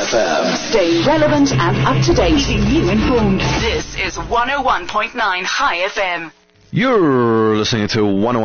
FM. Stay relevant and up to date. Keeping you informed. This is 101.9 High FM. You're listening to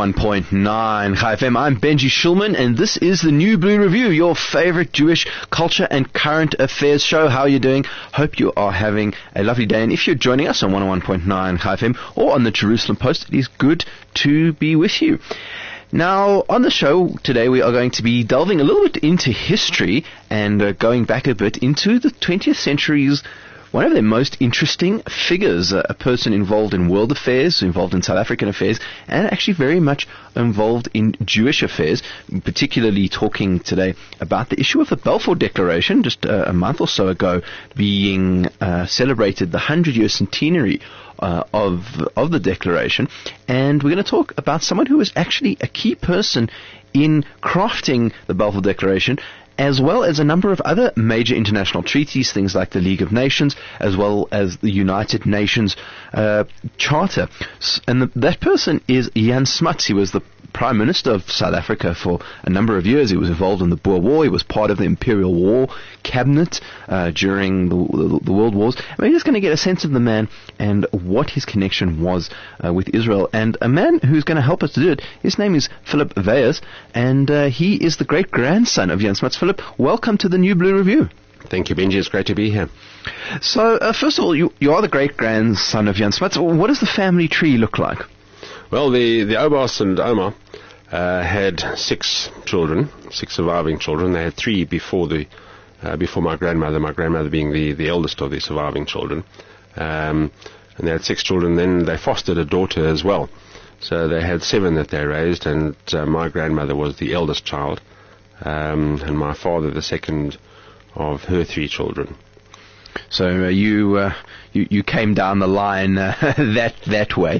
101.9 High FM. I'm Benji Shulman, and this is the New Blue Review, your favorite Jewish culture and current affairs show. How are you doing? Hope you are having a lovely day. And if you're joining us on 101.9 High FM or on the Jerusalem Post, it is good to be with you. Now, on the show today, we are going to be delving a little bit into history and going back a bit into the 20th century's one of their most interesting figures, a person involved in world affairs, involved in South African affairs, and actually very much involved in Jewish affairs, particularly talking today about the issue of the Balfour Declaration, just a month or so ago, being celebrated the 100-year centenary of the Declaration. And we're going to talk about someone who was actually a key person in crafting the Balfour Declaration, as well as a number of other major international treaties, things like the League of Nations, as well as the United Nations Charter. And that person is Jan Smuts. He was the Prime Minister of South Africa for a number of years. He was involved in the Boer War. He was part of the Imperial War Cabinet during the World Wars. I mean, we're just going to get a sense of the man and what his connection was with Israel. And a man who's going to help us to do it, his name is Philip Weyers, and he is the great-grandson of Jan Smuts. Philip, welcome to the New Blue Review. Thank you, Benji. It's great to be here. So, first of all, you are the great-grandson of Jan Smuts. What does the family tree look like? Well, the Obas and Omar had 6 children, 6 surviving children. They had 3 before my grandmother being the eldest of the surviving children. And they had 6 children. Then they fostered a daughter as well. So they had 7 that they raised, and my grandmother was the eldest child, and my father the second of her 3 children. So you came down the line that way.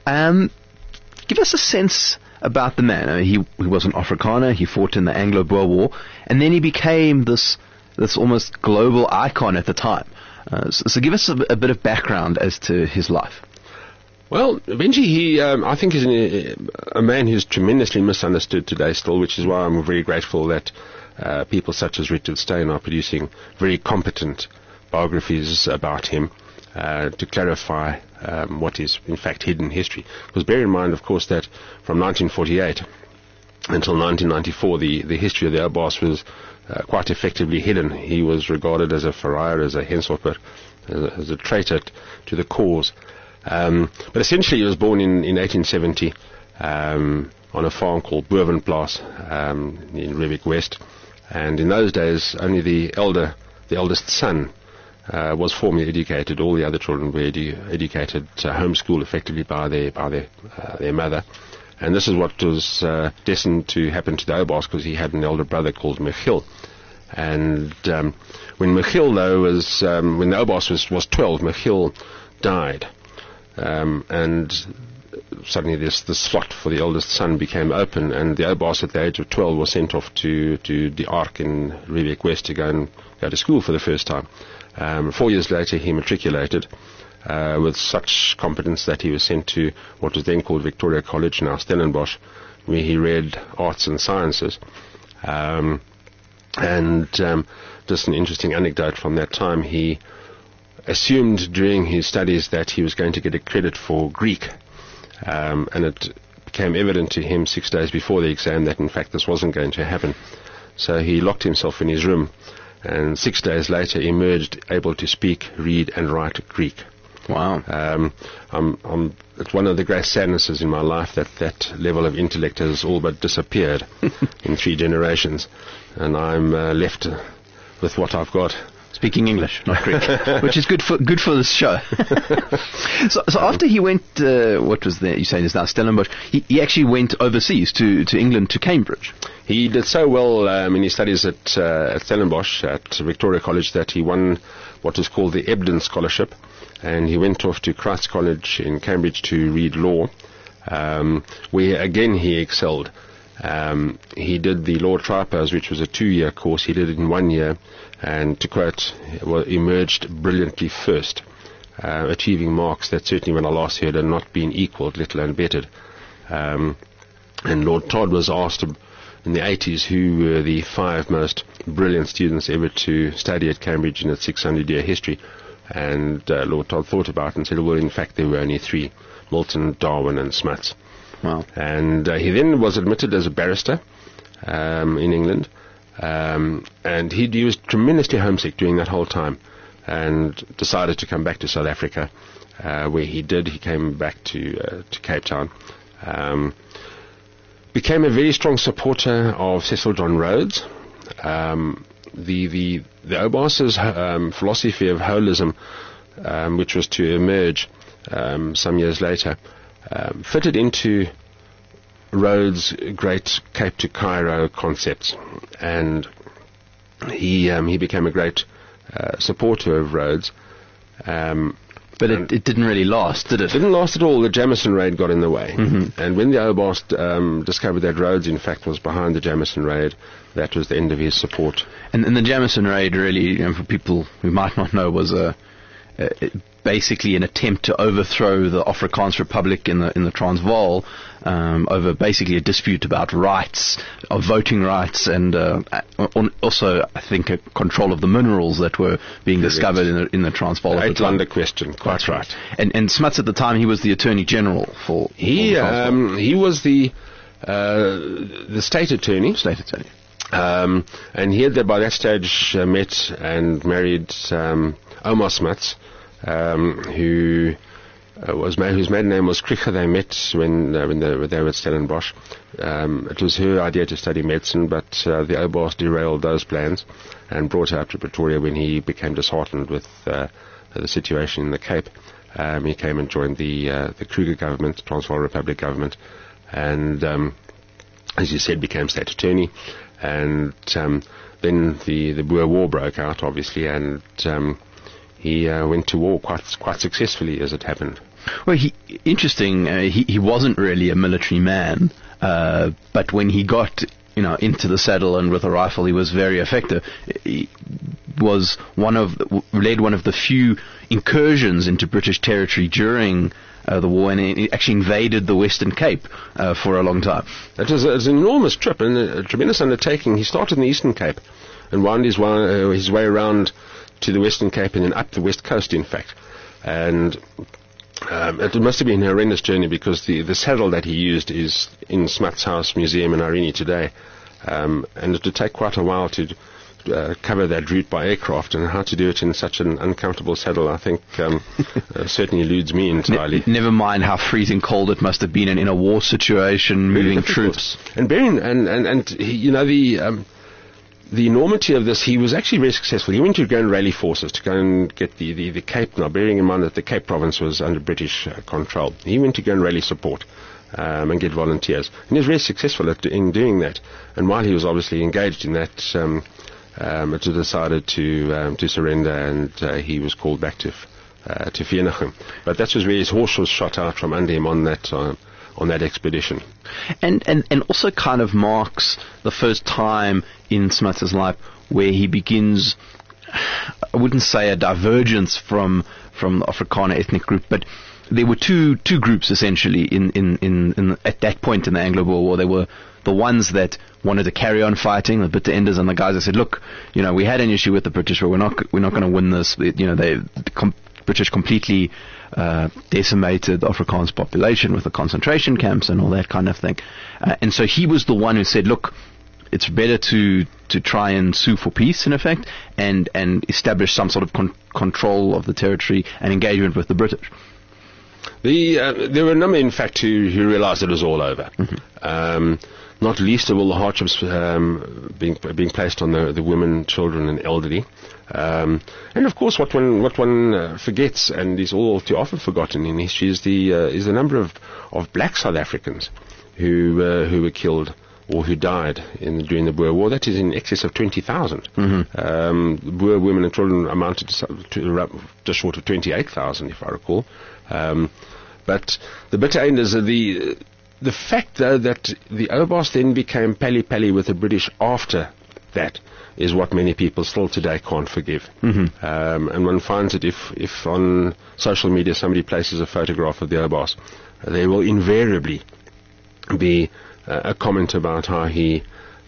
Give us a sense about the man. He was an Afrikaner. He fought in the Anglo-Boer War, and then he became this almost global icon at the time. So give us a bit of background as to his life. Well, Benji, I think he's a man who's tremendously misunderstood today still, which is why I'm very grateful that people such as Richard Steyn are producing very competent biographies about him to clarify what is in fact hidden history. Because bear in mind, of course, that from 1948 until 1994, the history of the Obas was quite effectively hidden. He was regarded as a Farrier, as a Henselper, as a traitor to the cause. But essentially he was born in 1870 on a farm called Bovenplaas in Riebeek West. And in those days, only the eldest son was formally educated. All the other children were educated homeschooled effectively by their mother. And this is what was destined to happen to the Obas, because he had an elder brother called Michiel. And when Michiel, though, when the Obas was 12, Michiel died. And suddenly this slot for the eldest son became open, and the Obas at the age of 12 was sent off to the Ark in Riebeek West to go to school for the first time. 4 years later he matriculated with such competence that he was sent to what was then called Victoria College, now Stellenbosch, where he read arts and sciences. Just an interesting anecdote from that time, he assumed during his studies that he was going to get a credit for Greek, and it became evident to him 6 days before the exam that in fact this wasn't going to happen. So he locked himself in his room, and 6 days later emerged able to speak, read and write Greek. Wow. It's one of the great sadnesses in my life that level of intellect has all but disappeared in 3 generations, and I'm left with what I've got. Speaking English, not Greek, which is good for this show. So after he went, what was there? You say it's now Stellenbosch. He actually went overseas to England, to Cambridge. He did so well in his studies at Stellenbosch at Victoria College that he won what was called the Ebden Scholarship, and he went off to Christ's College in Cambridge to read law, where again he excelled. He did the Law Tripos, which was a 2-year course. He did it in 1 year, and to quote, emerged brilliantly first, achieving marks that certainly when I last heard had not been equalled, let alone bettered. And Lord Todd was asked in the 80s who were the 5 most brilliant students ever to study at Cambridge in its 600-year history. And Lord Todd thought about it and said, well, in fact, there were only 3, Milton, Darwin and Smuts. Wow. And he then was admitted as a barrister in England. And he was tremendously homesick during that whole time and decided to come back to South Africa, where he did. He came back to Cape Town. Became a very strong supporter of Cecil John Rhodes. The Obas's philosophy of holism, which was to emerge some years later, fitted into Rhodes' great Cape to Cairo concepts, and he became a great supporter of Rhodes. But it didn't really last, did it? It didn't last at all. The Jameson raid got in the way. Mm-hmm. And when the Obas discovered that Rhodes, in fact, was behind the Jameson raid, that was the end of his support. And the Jameson raid really, for people who might not know, was basically an attempt to overthrow the Afrikaans Republic in the Transvaal over basically a dispute about rights, of voting rights, and also I think a control of the minerals that were being discovered in the Transvaal. The Uitlander question, quite right. And Smuts at the time, he was the Attorney General for he was the state attorney. State attorney. And he had by that stage met and married Omar Smuts, whose maiden name was Krieger. They met when they were at Stellenbosch. It was her idea to study medicine, but the Obas derailed those plans and brought her up to Pretoria when he became disheartened with the situation in the Cape. He came and joined the Kruger government, Transvaal Republic government, and as you said, became state attorney. And then the Boer War broke out, obviously, and he went to war quite successfully, as it happened. Well, he wasn't really a military man, but when he got into the saddle and with a rifle, he was very effective. He was led one of the few incursions into British territory during the war, and he actually invaded the Western Cape for a long time. It was an enormous trip and a tremendous undertaking. He started in the Eastern Cape and wound his way around to the Western Cape and then up the West Coast, in fact. And it must have been a horrendous journey, because the saddle that he used is in Smuts House Museum in Irene today. And it would take quite a while to cover that route by aircraft, and how to do it in such an uncomfortable saddle, I think, certainly eludes me entirely. Never mind how freezing cold it must have been in a war situation, moving troops. And the enormity of this, he was actually very successful. He went to go and rally forces to go and get the Cape, now bearing in mind that the Cape province was under British control. He went to go and rally support and get volunteers. And he was very successful in doing that. And while he was obviously engaged in that, it was decided to surrender, and he was called back to Vereeniging. But that was where his horse was shot out from under him on that expedition. And also kind of marks the first time in Smuts' life where he begins, I wouldn't say a divergence from the Afrikaner ethnic group, but there were two groups essentially in at that point in the Anglo-Boer War. There were the ones that wanted to carry on fighting, the bitter enders, and the guys that said, look, we had an issue with the British, but we're not going to win this. British completely decimated the Afrikaans population with the concentration camps and all that kind of thing. And so he was the one who said, look, it's better to try and sue for peace, in effect, and establish some sort of control of the territory and engagement with the British. There were a number, in fact, who realized it was all over. Mm-hmm. Not least of all the hardships being placed on the women, children, and elderly. And of course, what one forgets, and is all too often forgotten in history, is the number of black South Africans who were killed or who died during the Boer War. That is in excess of 20,000. Mm-hmm. Boer women and children amounted to just short of 28,000, if I recall. But the bitter end is the fact, though, that the Obas then became pally-pally with the British after that is what many people still today can't forgive. Mm-hmm. And one finds that if on social media somebody places a photograph of the Obas, there will invariably be a comment about how he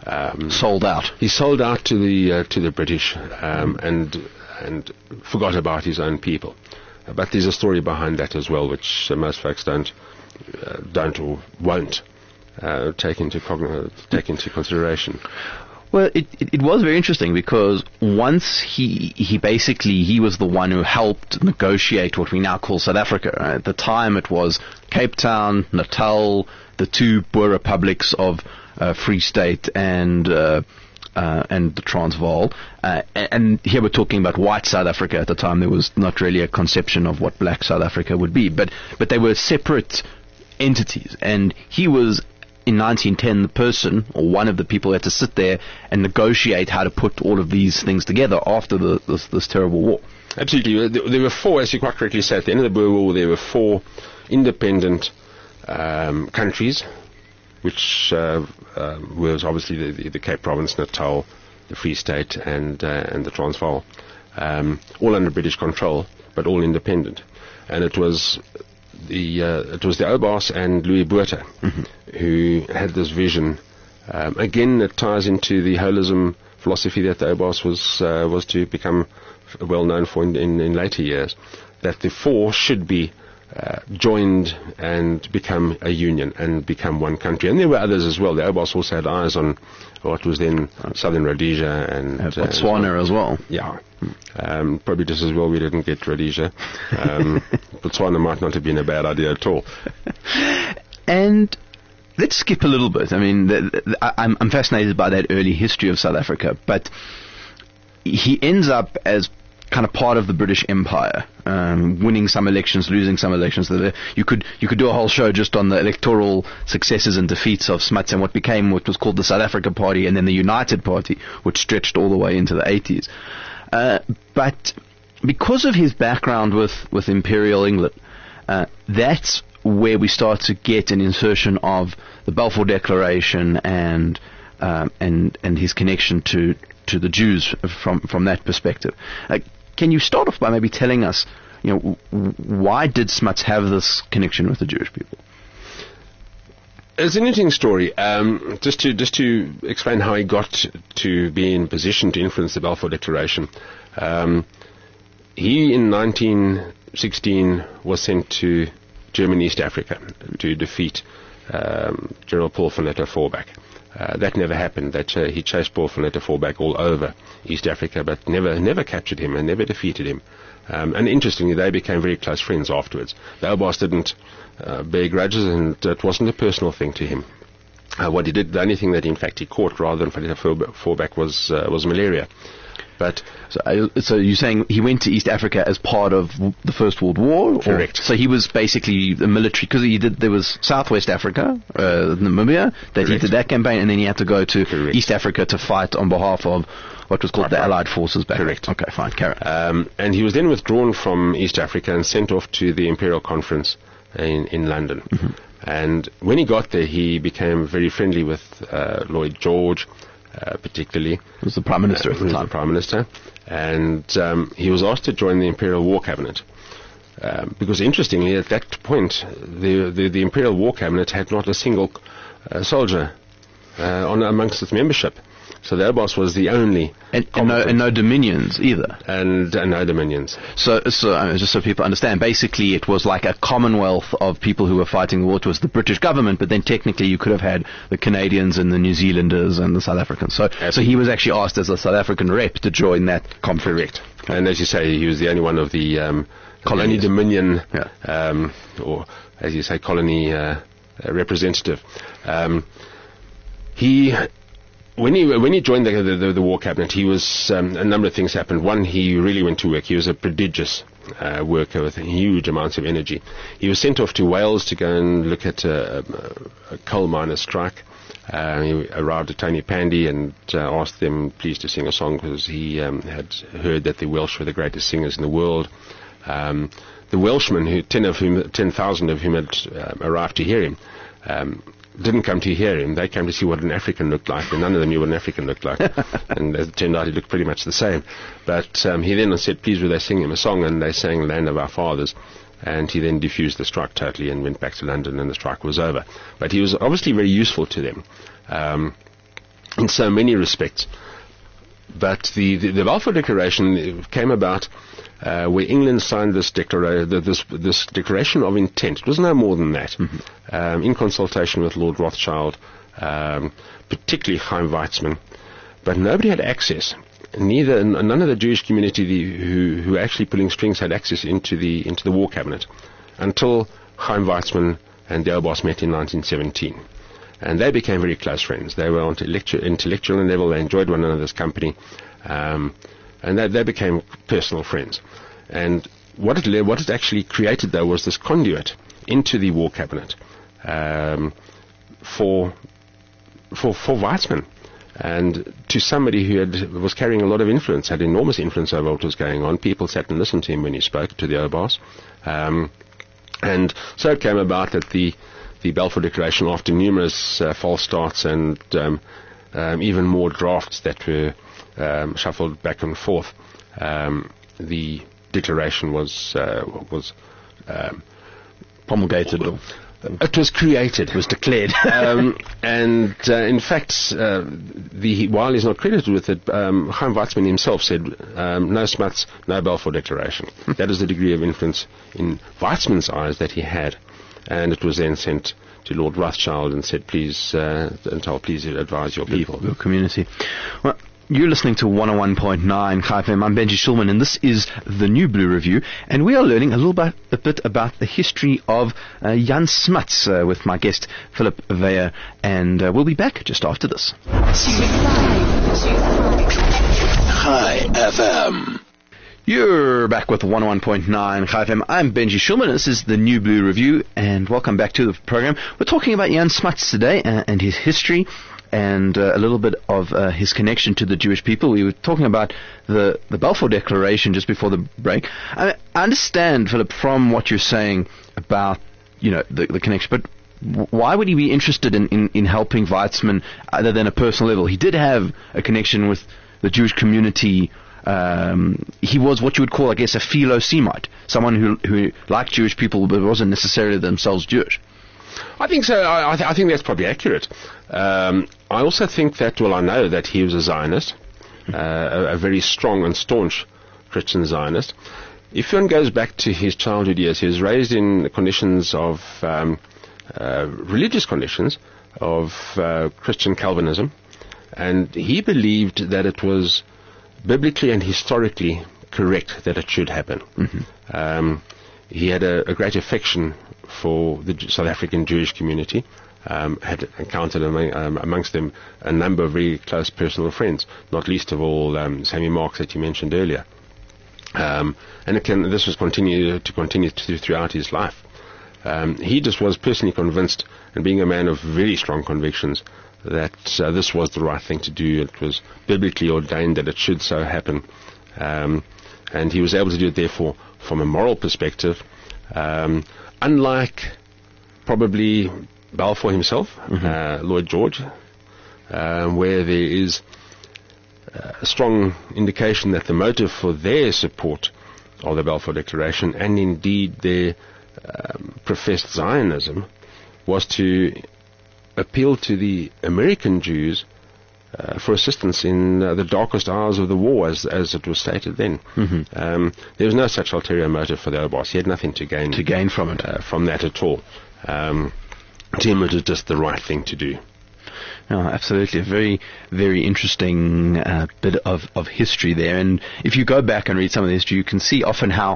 Sold out. He sold out to the British and forgot about his own people. But there's a story behind that as well, which most folks don't or won't take into consideration. Well, it was very interesting because once he was the one who helped negotiate what we now call South Africa. Right? At the time, it was Cape Town, Natal, the two Boer republics of Free State and the Transvaal. And here we're talking about white South Africa. At the time, there was not really a conception of what black South Africa would be, but they were separate entities, and he was, in 1910, the person, or one of the people, had to sit there and negotiate how to put all of these things together after this terrible war. Absolutely. There were four, as you quite correctly said, at the end of the Boer War, there were four independent countries, which was obviously the Cape Province, Natal, the Free State, and the Transvaal, all under British control, but all independent. And it was the Oubaas and Louis Botha who had this vision. Again, it ties into the holism philosophy that the Oubaas was to become well known for in later years, that the four should be joined and become a union and become one country. And there were others as well. The Oubaas also had eyes on what was then Southern Rhodesia and Botswana as well. Yeah. Probably just as well we didn't get Rhodesia. Botswana might not have been a bad idea at all. And let's skip a little bit. I mean, I'm fascinated by that early history of South Africa, but he ends up as kind of part of the British Empire, winning some elections, losing some elections. You could do a whole show just on the electoral successes and defeats of Smuts and what was called the South Africa Party, and then the United Party, which stretched all the way into the 80s. But because of his background with Imperial England, that's where we start to get an insertion of the Balfour Declaration and his connection to the Jews from that perspective. Can you start off by maybe telling us, why did Smuts have this connection with the Jewish people? It's an interesting story. Just to explain how he got to be in position to influence the Balfour Declaration. He, in 1916, was sent to German East Africa to defeat General Paul von Lettow-Vorbeck. That never happened. He chased Paul von Lettow-Vorbeck all over East Africa, but never captured him and never defeated him. And interestingly, they became very close friends afterwards. The Oubaas didn't bear grudges, and it wasn't a personal thing to him. What he did, the only thing that in fact he caught rather than von Lettow-Vorbeck was malaria. But so you're saying he went to East Africa as part of the First World War? Correct. So he was basically the military, because there was Southwest Africa, Namibia, that he did that campaign, and then he had to go to East Africa to fight on behalf of what was called the Allied forces back. Correct. Okay, fine, carry on. And he was then withdrawn from East Africa and sent off to the Imperial Conference in London. Mm-hmm. And when he got there, he became very friendly with Lloyd George, particularly. He was the Prime Minister at the time. He was the Prime Minister. And he was asked to join the Imperial War Cabinet. Because interestingly, at that point, the Imperial War Cabinet had not a single soldier amongst its membership. So the Oubaas was the only... And no dominions either. And no dominions. So just so people understand, basically it was like a commonwealth of people who were fighting the war. It was the British government, but then technically you could have had the Canadians and the New Zealanders and the South Africans. So he was actually asked as a South African rep to join that conference. Correct. And as you say, he was the only one of the colony dominion, or as you say, colony representative. When he joined the war cabinet, he was a number of things happened. One, he really went to work. He was a prodigious worker with huge amounts of energy. He was sent off to Wales to go and look at a coal miners' strike. He arrived at Tony Pandy and asked them please to sing a song, because he had heard that the Welsh were the greatest singers in the world. The Welshmen, 10,000 of whom had arrived to hear him, didn't come to hear him. They came to see what an African looked like, and none of them knew what an African looked like. And as it turned out, he looked pretty much the same. But he then said, please will they sing him a song, and they sang Land of Our Fathers. And he then diffused the strike totally and went back to London, and the strike was over. But he was obviously very useful to them. in so many respects. But the Balfour Declaration came about where England signed this declaration of intent. It was no more than that, in consultation with Lord Rothschild, particularly Chaim Weizmann. But nobody had access. None of the Jewish community who were actually pulling strings had access into the War Cabinet until Chaim Weizmann and the Obos met in 1917. And they became very close friends. They were on intellectual level. They enjoyed one another's company. And they became personal friends. And what it actually created, though, was this conduit into the War Cabinet for Weizmann. And to somebody who was carrying a lot of influence, had enormous influence over what was going on. People sat and listened to him when he spoke to the Obos. And so it came about that the Balfour Declaration, after numerous false starts and even more drafts that were shuffled back and forth, the declaration was promulgated. It was created. It was declared. And in fact, while he's not credited with it, Chaim Weizmann himself said, no Smuts, no Balfour Declaration. That is the degree of influence in Weizmann's eyes that he had. And it was then sent to Lord Rothschild and said, please advise your people. Your community. Well, you're listening to 101.9 Chai FM. I'm Benji Shulman, and this is the New Blue Review, and we are learning a bit about the history of Jan Smuts with my guest Philip Weyer, and we'll be back just after this. Chai FM. You're back with 101.9 Chai FM. I'm Benji Shulman. This is the New Blue Review, and welcome back to the program. We're talking about Jan Smuts today and his history, and a little bit of his connection to the Jewish people. We were talking about the Balfour Declaration just before the break. I understand, Philip, from what you're saying about the connection, but why would he be interested in helping Weizmann other than a personal level? He did have a connection with the Jewish community. He was what you would call, I guess, a philo-Semite, someone who liked Jewish people but wasn't necessarily themselves Jewish. I think so. I think that's probably accurate. I also think that, I know that he was a Zionist, a very strong and staunch Christian Zionist. If one goes back to his childhood years, he was raised in conditions of religious conditions of Christian Calvinism, and he believed that it was biblically and historically correct that it should happen. He had a great affection for the South African Jewish community, had encountered amongst them a number of very close personal friends, not least of all Sammy Marks that you mentioned earlier. And this was continued throughout his life. He just was personally convinced, and being a man of very strong convictions, that this was the right thing to do. It was biblically ordained that it should so happen. And he was able to do it, therefore, from a moral perspective, unlike probably Balfour himself, Lloyd George, where there is a strong indication that the motive for their support of the Balfour Declaration, and indeed their professed Zionism, was to appeal to the American Jews for assistance in the darkest hours of the war, as it was stated then. There was no such ulterior motive for the Obos. He had nothing to gain from it, from that at all. To him, it was just the right thing to do. No, absolutely. A very, very interesting bit of history there. And if you go back and read some of the history, you can see often how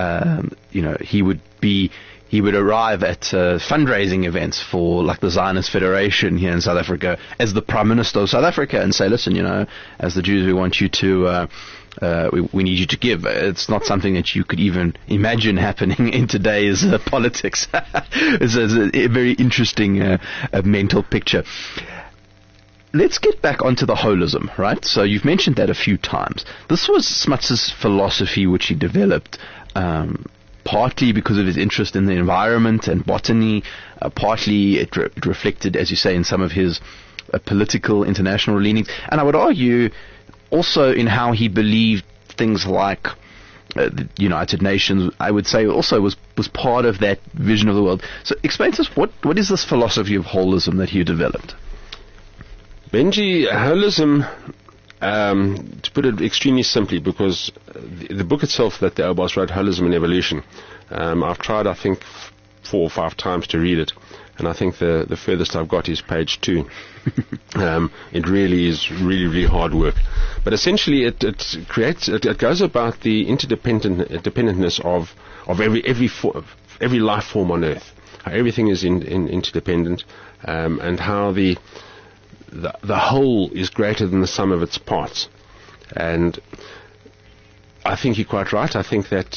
he would arrive at fundraising events for, like, the Zionist Federation here in South Africa as the Prime Minister of South Africa, and say, listen, as the Jews, we want you to, we need you to give. It's not something that you could even imagine happening in today's politics. It's a very interesting mental picture. Let's get back onto the holism, right? So you've mentioned that a few times. This was Smuts' philosophy, which he developed partly because of his interest in the environment and botany, partly it reflected, as you say, in some of his political international leanings, and I would argue also in how he believed things like the United Nations, I would say, also was part of that vision of the world. So explain to us, what is this philosophy of holism that you developed? Benji, holism, to put it extremely simply, because the book itself that the Obos wrote, Holism and Evolution, I've tried, I think, 4 or 5 times to read it, and I think the furthest I've got is page 2. It really is really hard work. But essentially it goes about the interdependentness of every life form on Earth. How everything is interdependent, and how the whole is greater than the sum of its parts. And I think you're quite right. I think that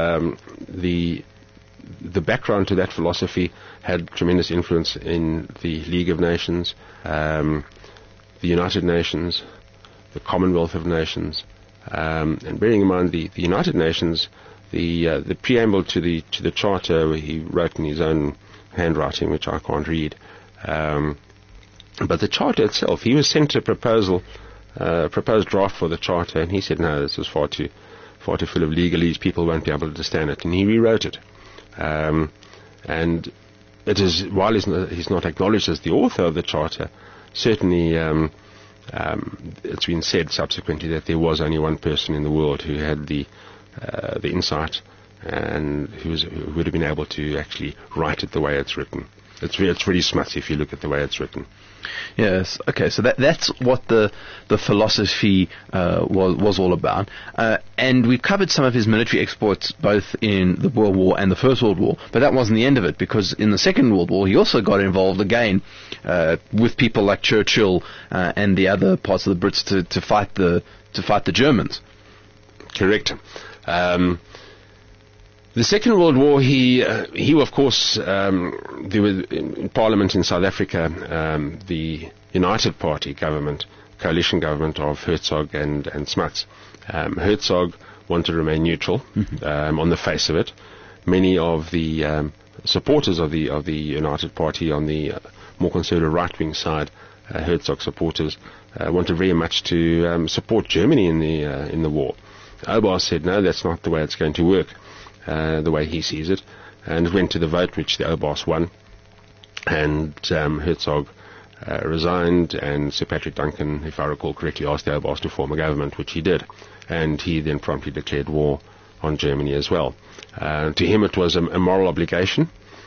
the background to that philosophy had tremendous influence in the League of Nations, the United Nations, the Commonwealth of Nations, and bearing in mind the United Nations, the preamble to the Charter, he wrote in his own handwriting, which I can't read. But the Charter itself, he was sent a proposed draft for the Charter, and he said, no, this is far too full of legalese, people won't be able to understand it, and he rewrote it. And it is, while he's not acknowledged as the author of the Charter, certainly it's been said subsequently that there was only one person in the world who had the insight and who would have been able to actually write it the way it's written. It's really smutty if you look at the way it's written. Yes. Okay. So that's what the philosophy was all about. And we covered some of his military exploits both in the World War and the First World War. But that wasn't the end of it, because in the Second World War he also got involved again with people like Churchill and the other parts of the Brits to fight the Germans. Correct. The Second World War, he of course, there was in Parliament in South Africa, the United Party government, coalition government of Hertzog and Smuts. Hertzog wanted to remain neutral, on the face of it. Many of the supporters of the United Party on the more conservative right-wing side, Hertzog supporters, wanted very much to support Germany in the war. Obos said, no, that's not the way it's going to work. The way he sees it, and it went to the vote, which the Obos won, and Hertzog resigned, and Sir Patrick Duncan, if I recall correctly, asked the Obos to form a government, which he did, and he then promptly declared war on Germany as well. To him it was a moral obligation.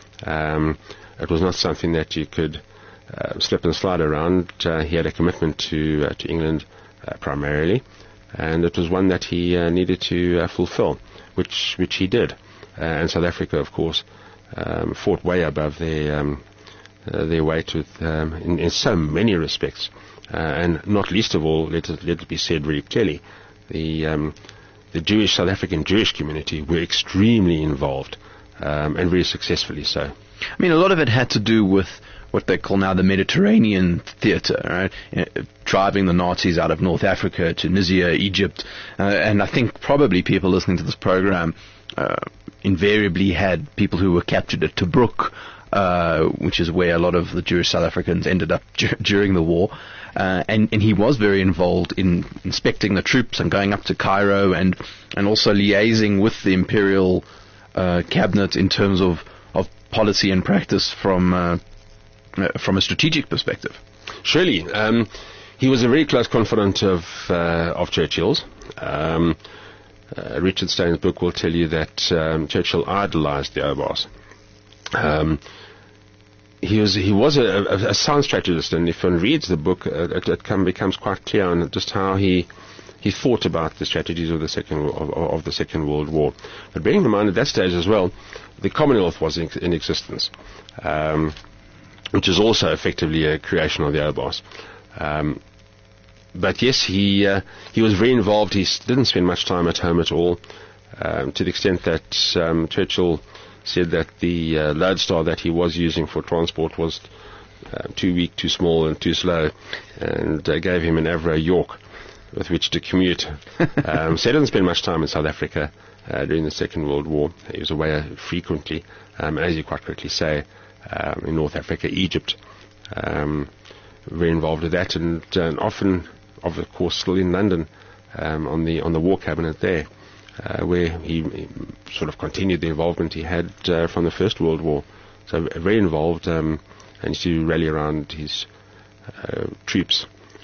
It was not something that you could slip and slide around. He had a commitment to England primarily, and it was one that he needed to fulfill, which he did. And South Africa, of course, fought way above their weight in so many respects, and not least of all, let it be said very clearly, the South African Jewish community were extremely involved, and very successfully so. I mean, a lot of it had to do with what they call now the Mediterranean theater, right? Driving the Nazis out of North Africa, Tunisia, Egypt, and I think probably people listening to this program invariably had people who were captured at Tobruk, which is where a lot of the Jewish South Africans ended up during the war. And he was very involved in inspecting the troops and going up to Cairo and also liaising with the imperial cabinet in terms of policy and practice from a strategic perspective. Surely. He was a very close confidant of Churchill's. Richard Stein's book will tell you that Churchill idolized the Obos. He was a sound strategist, and if one reads the book, it becomes quite clear on just how he thought about the strategies of the Second World War. But bearing in mind at that stage as well, the Commonwealth was in existence, which is also effectively a creation of the Obos. But yes, he was very involved. He didn't spend much time at home at all, to the extent that Churchill said that the Lodestar that he was using for transport was too weak, too small, and too slow, and gave him an Avro York with which to commute. So he didn't spend much time in South Africa during the Second World War. He was away frequently, as you quite correctly say, in North Africa, Egypt, very involved with that, and often, of course, still in London, on the War Cabinet there, where he sort of continued the involvement he had from the First World War. So very involved, and used to rally around his troops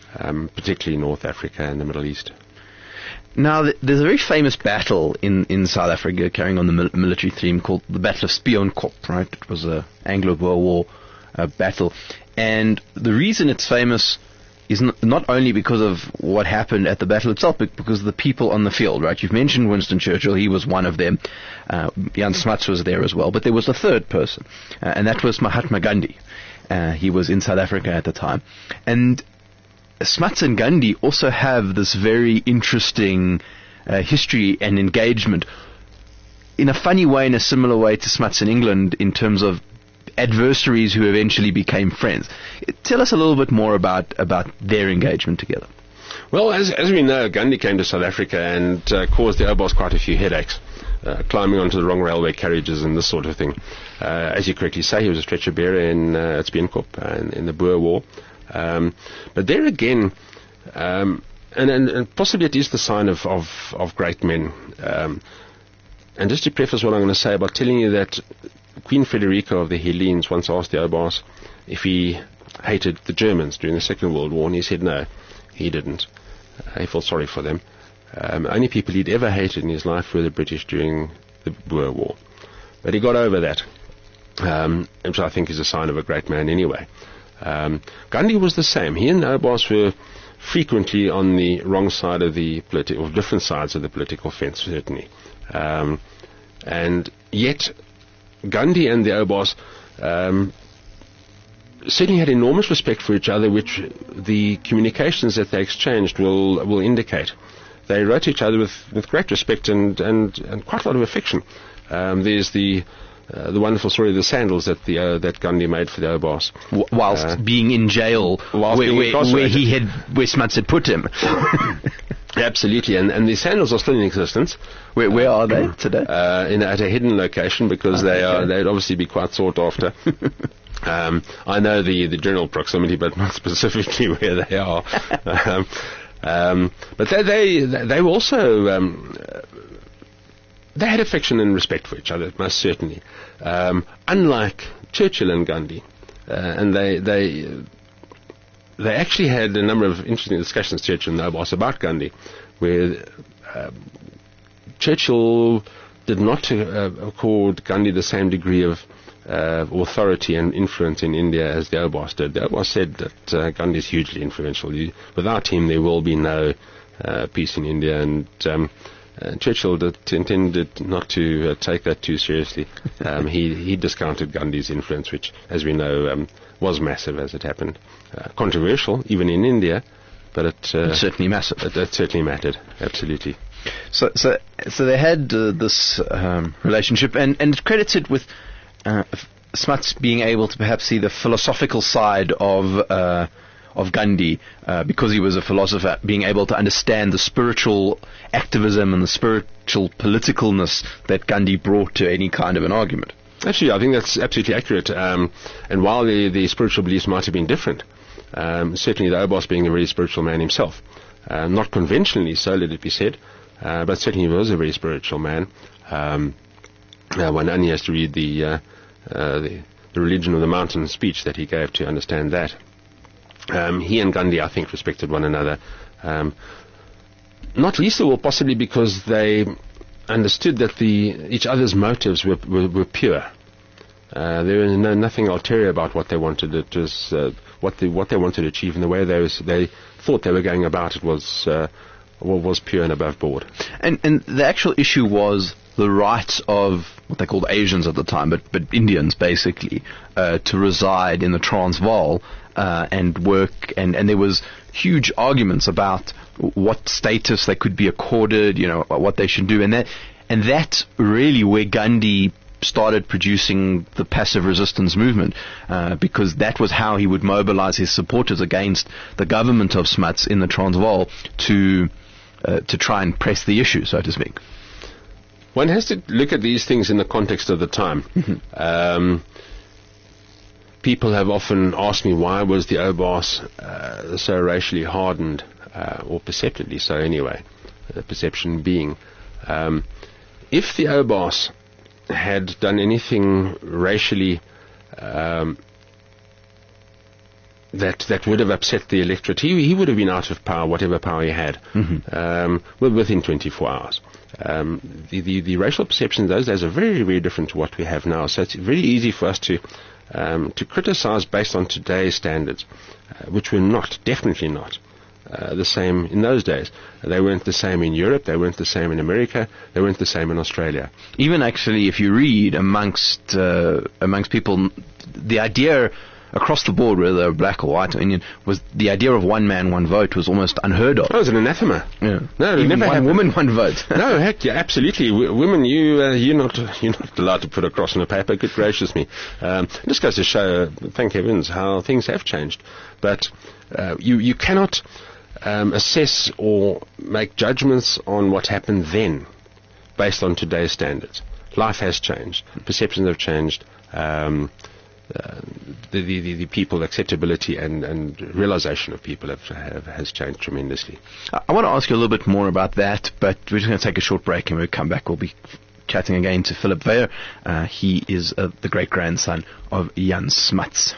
particularly North Africa and the Middle East. Now, there's a very famous battle in South Africa carrying on the military theme called the Battle of Spionkop, right? It was a Anglo-Boer War battle. And the reason it's famous is not only because of what happened at the battle itself, but because of the people on the field, right? You've mentioned Winston Churchill. He was one of them. Jan Smuts was there as well. But there was a third person, and that was Mahatma Gandhi. He was in South Africa at the time. And Smuts and Gandhi also have this very interesting history and engagement in a funny way, in a similar way to Smuts in England, in terms of adversaries who eventually became friends. Tell us a little bit more about their engagement together. Well, as we know, Gandhi came to South Africa and caused the Obos quite a few headaches, climbing onto the wrong railway carriages and this sort of thing. As you correctly say, he was a stretcher bearer in Spionkop and in the Boer War. But there again, and possibly it is the sign of great men. And just to preface what I'm going to say about telling you that Queen Frederica of the Hellenes once asked the Obas if he hated the Germans during the Second World War, and he said no, he didn't. He felt sorry for them. Only people he'd ever hated in his life were the British during the Boer War. But he got over that, which I think is a sign of a great man anyway. Gandhi was the same. He and the Obas were frequently on the wrong side of the political, or different sides of the political fence, certainly. And yet, Gandhi and the Obas certainly had enormous respect for each other, which the communications that they exchanged will indicate. They wrote to each other with great respect and quite a lot of affection. There's the wonderful story of the sandals that Gandhi made for the Obas. Whilst being in jail, where Smuts had put him. Absolutely, and the sandals are still in existence. Where are they today? At a hidden location, because they'd obviously be quite sought after. I know the general proximity, but not specifically where they are. But they were also they had affection and respect for each other, most certainly. Unlike Churchill and Gandhi, and they actually had a number of interesting discussions, Churchill and Obas, about Gandhi, where Churchill did not accord Gandhi the same degree of authority and influence in India as the Obas did. The Obas said that Gandhi is hugely influential. Without him, there will be no peace in India, and Churchill intended not to take that too seriously. He discounted Gandhi's influence, which, as we know, was massive as it happened. Controversial, even in India, but it's certainly massive. It certainly mattered, absolutely. So they had this relationship, and it's credited with Smuts being able to perhaps see the philosophical side of Gandhi, because he was a philosopher, being able to understand the spiritual activism and the spiritual politicalness that Gandhi brought to any kind of an argument. Actually, I think that's absolutely accurate. And while the spiritual beliefs might have been different, certainly the Obas being a very spiritual man himself, not conventionally so, let it be said, but certainly he was a very spiritual man. One only has to read the Religion of the Mountain speech that he gave to understand that. He and Gandhi, I think, respected one another. Not least of all, possibly because they understood that each other's motives were pure. There was nothing ulterior about what they wanted. It was what they wanted to achieve, and the way they thought they were going about it was pure and above board. And the actual issue was the rights of what they called Asians at the time, but Indians basically, to reside in the Transvaal and work, and there was huge arguments about what status they could be accorded, what they should do, and that's really where Gandhi started producing the passive resistance movement, because that was how he would mobilize his supporters against the government of Smuts in the Transvaal to try and press the issue, so to speak. One has to look at these things in the context of the time. Mm-hmm. People have often asked me, why was the Obas so racially hardened, or perceptively so anyway, the perception being. If the Obas had done anything racially that would have upset the electorate. He would have been out of power, whatever power he had, within 24 hours. The racial perceptions those days are very, very different to what we have now. So it's very easy for us to criticize based on today's standards, which were definitely not the same in those days. They weren't the same in Europe, they weren't the same in America, they weren't the same in Australia. Even actually, if you read amongst people, the idea across the board, whether they're black or white or Indian, was the idea of one man, one vote was almost unheard of. Oh, it was an anathema. Yeah. No, even never one woman, one vote. No, heck, yeah, absolutely. Women, you're not allowed to put a cross on a paper. Good gracious me. This goes to show, thank heavens, how things have changed. But you cannot assess or make judgments on what happened then based on today's standards. Life has changed. Perceptions have changed. The people acceptability and realization of people has changed tremendously. I want to ask you a little bit more about that, but we're just going to take a short break, and when we come back we'll be chatting again to Philip Weyer. He is the great-grandson of Jan Smuts.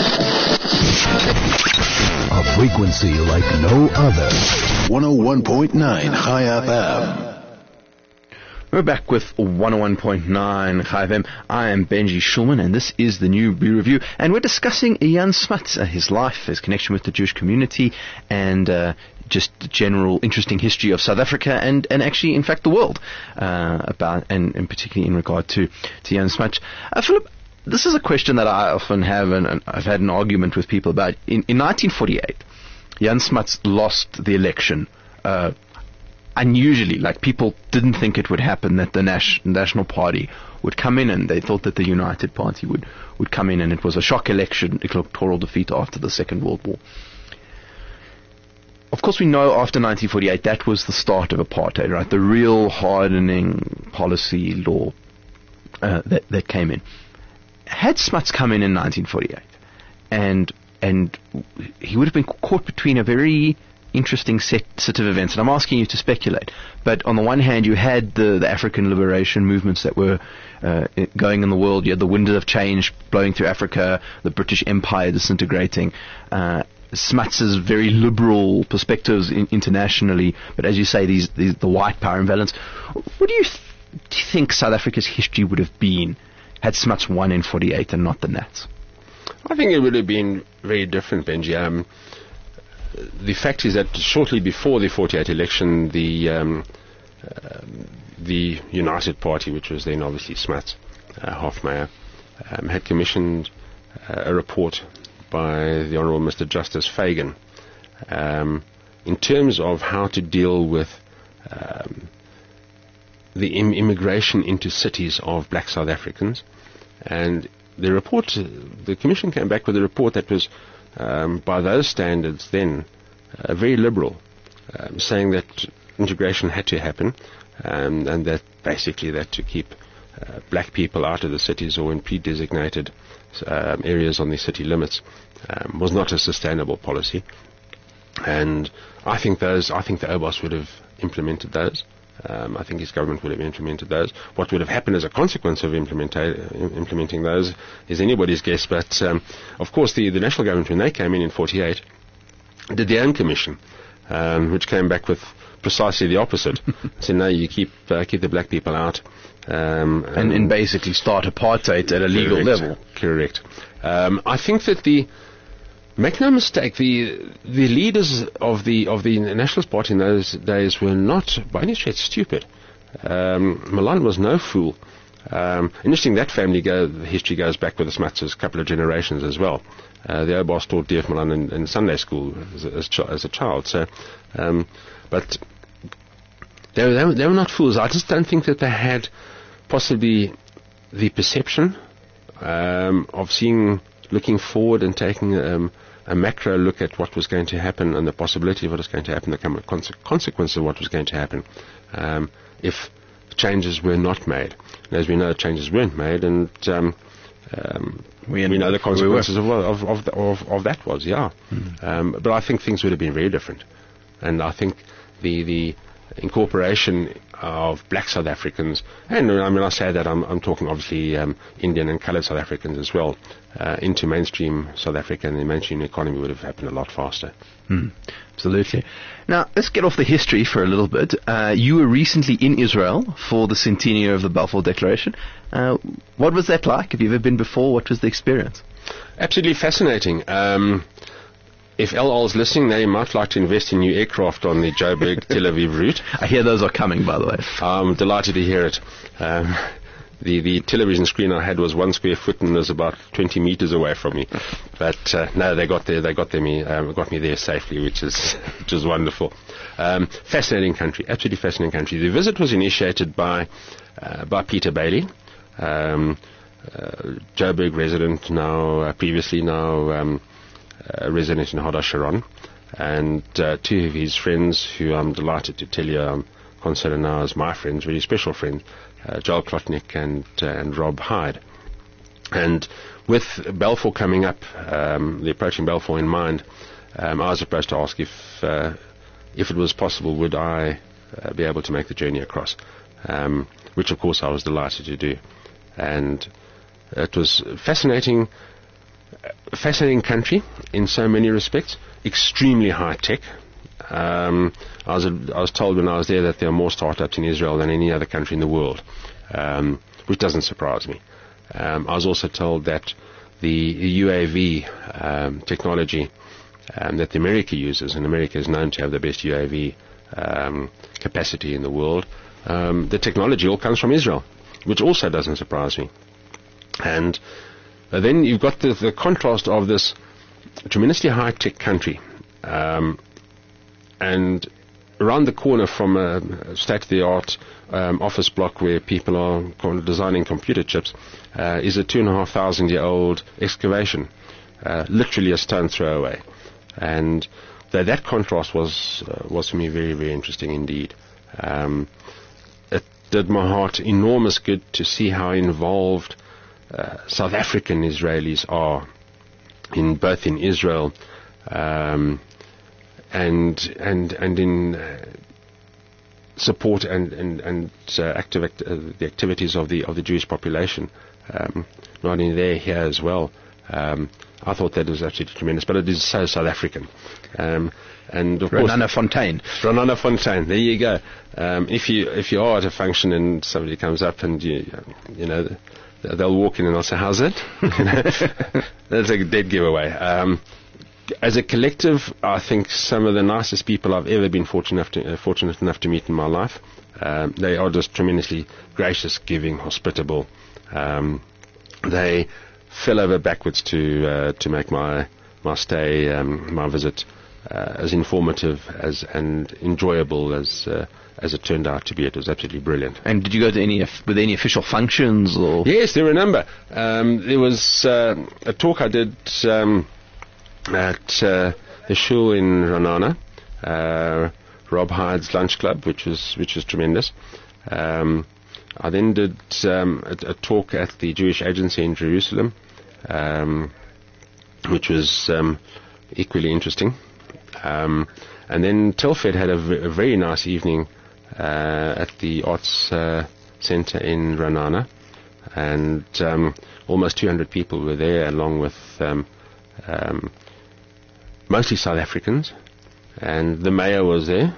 A frequency like no other. 101.9 High FM. We're back with 101.9 Chai FM. I am Benji Shulman, and this is the New Blue Review. And we're discussing Jan Smuts, his life, his connection with the Jewish community, and just the general interesting history of South Africa and actually, in fact, the world, and particularly in regard to Jan Smuts. Philip, this is a question that I often have, and I've had an argument with people about. In 1948, Jan Smuts lost the election. Unusually, like people didn't think it would happen that the National Party would come in, and they thought that the United Party would come in, and it was a shock election, electoral defeat after the Second World War. Of course, we know after 1948 that was the start of apartheid, right? The real hardening policy law that came in. Had Smuts come in 1948, and he would have been caught between a very interesting set of events, and I'm asking you to speculate. But on the one hand, you had the African liberation movements that were going in the world. You had the wind of change blowing through Africa, the British Empire disintegrating, Smuts's very liberal perspectives internationally, but as you say, the white power imbalance. What do you think South Africa's history would have been had Smuts won in 48 and not the Nats? I think it would have been very different, Benji. The fact is that shortly before the 48 election, the United Party, which was then obviously Smuts, Hofmeyr, had commissioned a report by the Honourable Mr. Justice Fagan in terms of how to deal with the immigration into cities of black South Africans. And the commission came back with a report that was by those standards then very liberal, saying that integration had to happen, and that basically that to keep black people out of the cities or in pre-designated areas on the city limits was not a sustainable policy. And I think the OBOS would have implemented those. I think his government would have implemented those. What would have happened as a consequence of implementing those is anybody's guess. But of course, the national government, when they came in 48, did their own commission, which came back with precisely the opposite. Said, no, you keep the black people out, and basically start apartheid at a legal level. Correct. I think that make no mistake, the leaders of the Nationalist Party in those days were not by any stretch stupid. Milan was no fool. Interesting, that family history goes back with the Smuts a couple of generations as well. The OBOS taught D.F. Milan in Sunday school as a child. So, but they were not fools. I just don't think that they had possibly the perception of looking forward and taking a macro look at what was going to happen and the possibility of what was going to happen, the consequences of what was going to happen if changes were not made. And as we know, changes weren't made, and we know the consequences of that was, yeah. But I think things would have been very different. And I think the incorporation, of black South Africans, and when I say that, I'm talking obviously Indian and coloured South Africans as well, into mainstream South Africa, and the mainstream economy would have happened a lot faster. Absolutely. Now, let's get off the history for a little bit. You were recently in Israel for the centenary of the Balfour Declaration. What was that like? Have you ever been before? What was the experience? Absolutely fascinating. If El Al's listening, they might like to invest in new aircraft on the Joburg-Tel Aviv route. I hear those are coming, by the way. I'm delighted to hear it. The television screen I had was 1 square foot and was about 20 meters away from me. But no, they got me there safely, which is wonderful. Fascinating country, absolutely fascinating country. The visit was initiated by Peter Bailey, Joburg resident previously resident in Hoda Sharon, and two of his friends who I'm delighted to tell you consider now as my friends, really special friends, Joel Klotnick and Rob Hyde. And with Balfour coming up, the approaching Balfour in mind, I was supposed to ask if it was possible, would I be able to make the journey across, which of course I was delighted to do. And it was fascinating country in so many respects, extremely high tech. I was told when I was there that there are more startups in Israel than any other country in the world, which doesn't surprise me. I was also told that the UAV technology that America uses, and America is known to have the best UAV capacity in the world, the technology all comes from Israel, which also doesn't surprise me. And then you've got the contrast of this tremendously high-tech country, and around the corner from a state-of-the-art office block where people are designing computer chips is a 2,500-year-old excavation, literally a stone's throw away. And that contrast was for me very, very interesting indeed. It did my heart enormous good to see how involved South African Israelis are both in Israel and in support and the activities of the Jewish population, not only there, here as well. I thought that was absolutely tremendous, but it is so South African. And of Renana Fontaine. Renana Fontaine. There you go. If you are at a function and somebody comes up and you know, they'll walk in and they'll say, "How's it?" That's a dead giveaway. As a collective, I think some of the nicest people I've ever been fortunate enough to meet in my life. They are just tremendously gracious, giving, hospitable. They fell over backwards to make my stay, my visit, as informative and enjoyable as it turned out to be. It was absolutely brilliant. And did you go to any official functions or? Yes, there were a number. There was a talk I did at the shul in Ranana, Rob Hyde's lunch club, which was tremendous. I then did a talk at the Jewish Agency in Jerusalem, which was equally interesting. And then Telfed had a very nice evening at the Arts Centre in Ranana, and almost 200 people were there, along with mostly South Africans, and the mayor was there,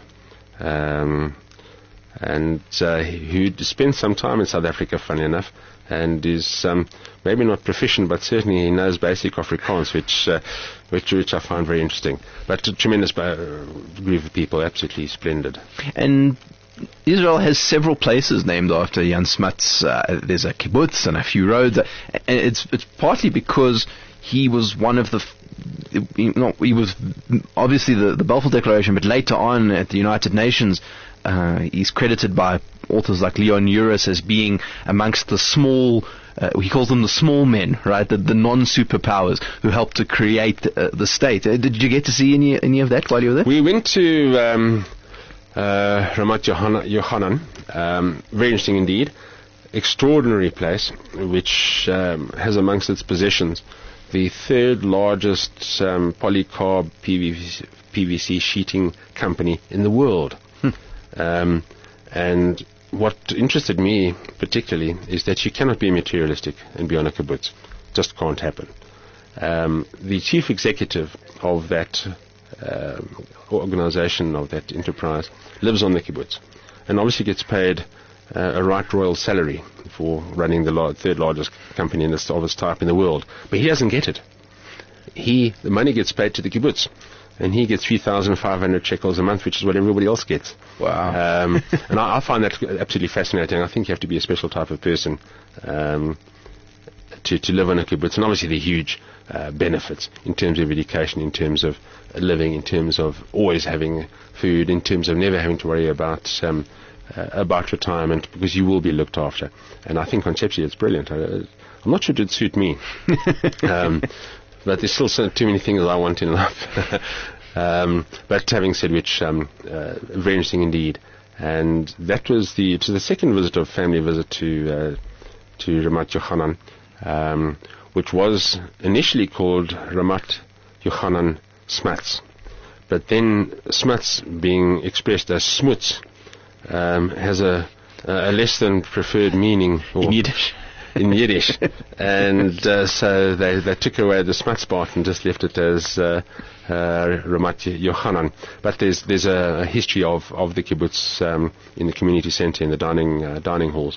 and who'd spent some time in South Africa, funny enough, and is maybe not proficient, but certainly he knows basic Afrikaans, which I find very interesting. But a tremendous group of people, absolutely splendid. And Israel has several places named after Jan Smuts. There's a kibbutz and a few roads, and it's partly because he was one of he was obviously the Balfour Declaration, but later on at the United Nations, he's credited by authors like Leon Uris as being amongst the small, he calls them the small men, right? The non-superpowers who helped to create the state. Did you get to see any of that while you were there? We went to Ramat Yochanan, very interesting indeed. Extraordinary place, which has amongst its possessions the third largest polycarb PVC sheeting company in the world. And And what interested me particularly is that you cannot be materialistic and be on a kibbutz. Just can't happen. The chief executive of that organization, of that enterprise, lives on the kibbutz and obviously gets paid a right royal salary for running the third largest company of its type in the world. But he doesn't get it. The money gets paid to the kibbutz, and he gets 3,500 shekels a month, which is what everybody else gets. Wow. And I find that absolutely fascinating. I think you have to be a special type of person to live on a kibbutz. And obviously the huge benefits in terms of education, in terms of living, in terms of always having food, in terms of never having to worry about retirement, because you will be looked after. And I think conceptually it's brilliant. I'm not sure it would suit me. But there's still too many things I want in life. But having said which, very interesting indeed. And that was the second family visit to Ramat Yochanan, which was initially called Ramat Yochanan Smuts. But then Smuts, being expressed as Smuts, has a less than preferred meaning. In Yiddish. In Yiddish. And so they took away the Smuts part and just left it as Ramat Yochanan. But there's a history of the kibbutz in the community center, in the dining halls,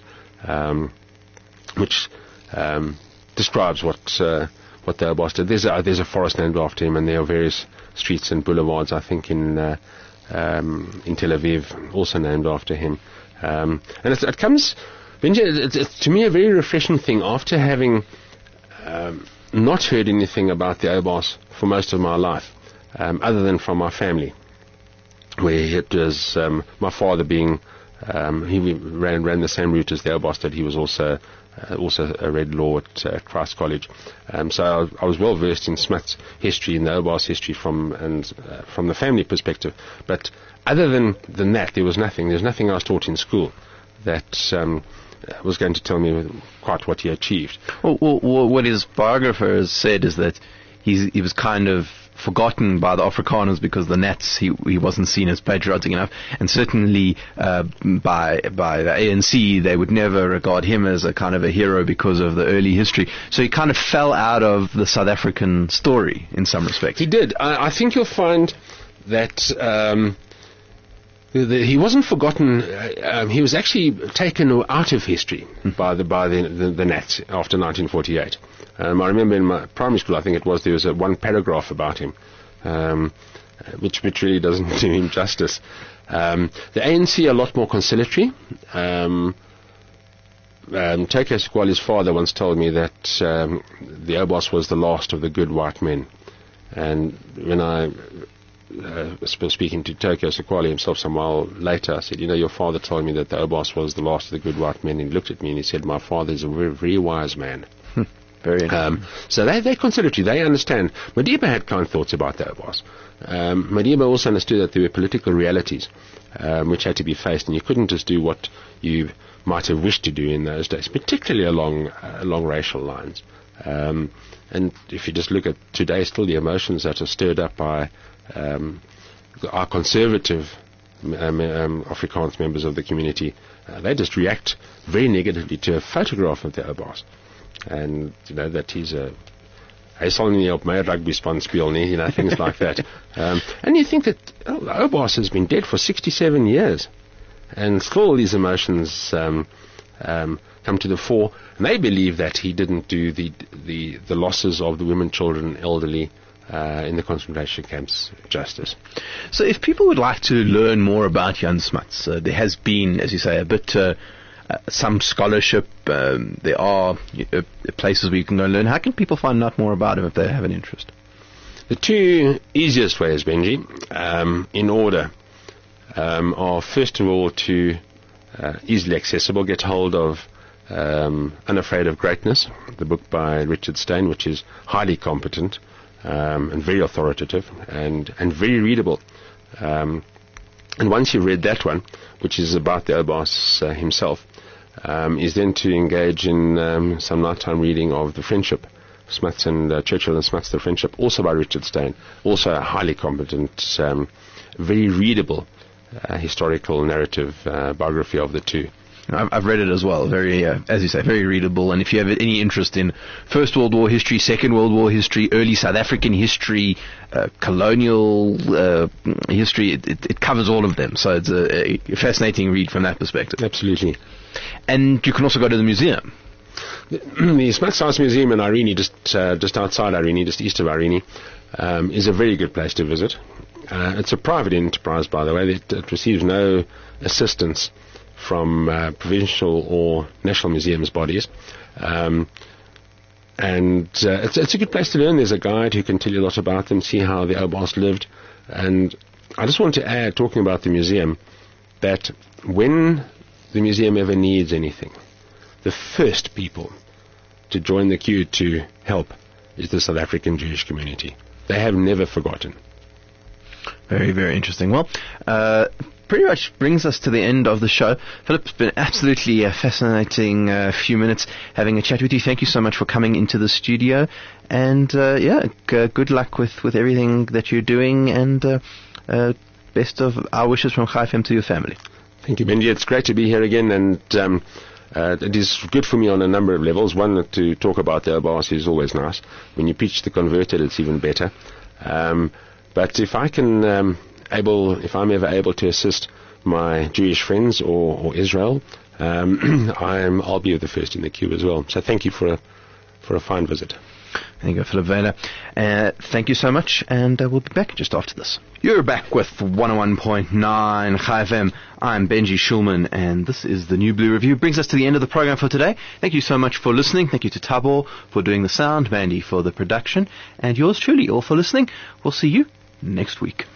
which describes what the Oberst did. There's a forest named after him, and there are various streets and boulevards, I think, in Tel Aviv, also named after him. And it comes, Benji, it's to me a very refreshing thing after having not heard anything about the Oberst for most of my life, other than from my family, where it was my father being he ran the same route as the Oberst, that he was also read law at Christ College. So I was well versed in Smuts history, in the Oberst history from the family perspective. But other than that, there was nothing. There's nothing I was taught in school that was going to tell me quite what he achieved. Well, what his biographer has said is that he was kind of forgotten by the Afrikaners because the Nats, he wasn't seen as patriotic enough, and certainly by the ANC they would never regard him as a kind of a hero because of the early history. So he kind of fell out of the South African story in some respects. He did. I think you'll find that he wasn't forgotten. He was actually taken out of history by the Nats after 1948. I remember in my primary school, I think there was one paragraph about him, which really doesn't do him justice. The ANC are a lot more conciliatory. Tokyo Sequali's father once told me that the Oberst was the last of the good white men. And when I was speaking to Tokyo Sequali himself some while later, I said, your father told me that the Oberst was the last of the good white men. And he looked at me and he said, my father is a very, very wise man. Very so they're conciliatory. They understand. Madiba had kind of thoughts about the Oberst. Madiba also understood that there were political realities which had to be faced, and you couldn't just do what you might have wished to do in those days, particularly along racial lines. And if you just look at today, still the emotions that are stirred up by our conservative Afrikaans members of the community, they just react very negatively to a photograph of the Oberst. And that he's hy sal nie op my rugby span speel nie, things like that. And you think that Oberst has been dead for 67 years, and still these emotions come to the fore. And they believe that he didn't do the losses of the women, children, elderly in the concentration camps justice. So if people would like to learn more about Jan Smuts, there has been, as you say, a bit some scholarship. There are places where you can go and learn. How can people find out more about him if they have an interest? The two easiest ways, Benji, in order, are first of all to easily accessible, get hold of Unafraid of Greatness, the book by Richard Stein, which is highly competent and very authoritative and very readable. And once you've read that one, which is about the Oberst himself, is then to engage in some nighttime reading of The Friendship, Smuts and Churchill and Smuts, The Friendship, also by Richard Stein, also a highly competent, very readable historical narrative biography of the two. I've read it as well. Very, as you say, very readable. And if you have any interest in First World War history, Second World War history, early South African history, colonial history, it covers all of them. So it's a fascinating read from that perspective. Absolutely. And you can also go to the museum. The Smuts Museum in Irene, just outside Irene, just east of Irene, is a very good place to visit. It's a private enterprise, by the way. It receives no assistance from provincial or national museums bodies. It's a good place to learn. There's a guide who can tell you a lot about them, see how the Oubaas lived. And I just want to add, talking about the museum, that when the museum ever needs anything, the first people to join the queue to help is the South African Jewish community. They have never forgotten. Very, very interesting. Well, pretty much brings us to the end of the show. Philip, it's been absolutely a fascinating few minutes having a chat with you. Thank you so much for coming into the studio. And, good luck with everything that you're doing. And best of our wishes from Chai FM to your family. Thank you, Benji. It's great to be here again. And it is good for me on a number of levels. One, to talk about the Oubaas is always nice. When you preach the converted, it's even better. But if I can... if I'm ever able to assist my Jewish friends or Israel, I'll be the first in the queue as well. So thank you for a fine visit. Thank you, Philip Weyler. Thank you so much, and we'll be back just after this. You're back with 101.9 Chai FM. I'm Benji Shulman, and this is the New Blue Review. Brings us to the end of the program for today. Thank you so much for listening. Thank you to Tabor for doing the sound, Mandy for the production, and yours truly all for listening. We'll see you next week.